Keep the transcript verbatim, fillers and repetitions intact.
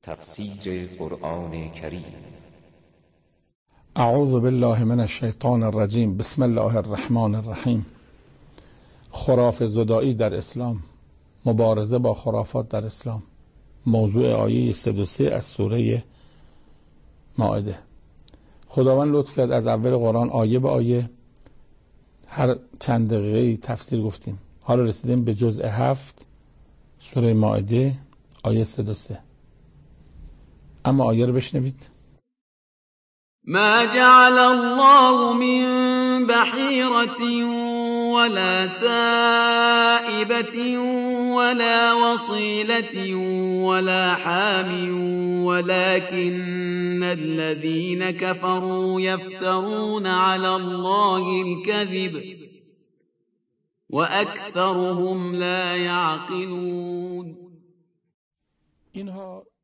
تفسیر قرآن کریم. اعوذ بالله من الشیطان الرجیم. بسم الله الرحمن الرحیم. خرافه زدایی در اسلام، مبارزه با خرافات در اسلام. موضوع آیه صد و سه از سوره مائده. خداوند لطف کرد از اول قرآن آیه به آیه هر چند دقیقه تفسیر گفتیم. حالا رسیدیم به جزء هفت سوره مائده آیه صد و سه. اما آیه رو بشنوید. ما جعل الله من بحيرة ولا سائبة ولا وصيلة ولا حام ولكن الذين كفروا يفترون على الله الكذب وأكثرهم لا يعقلون. اینها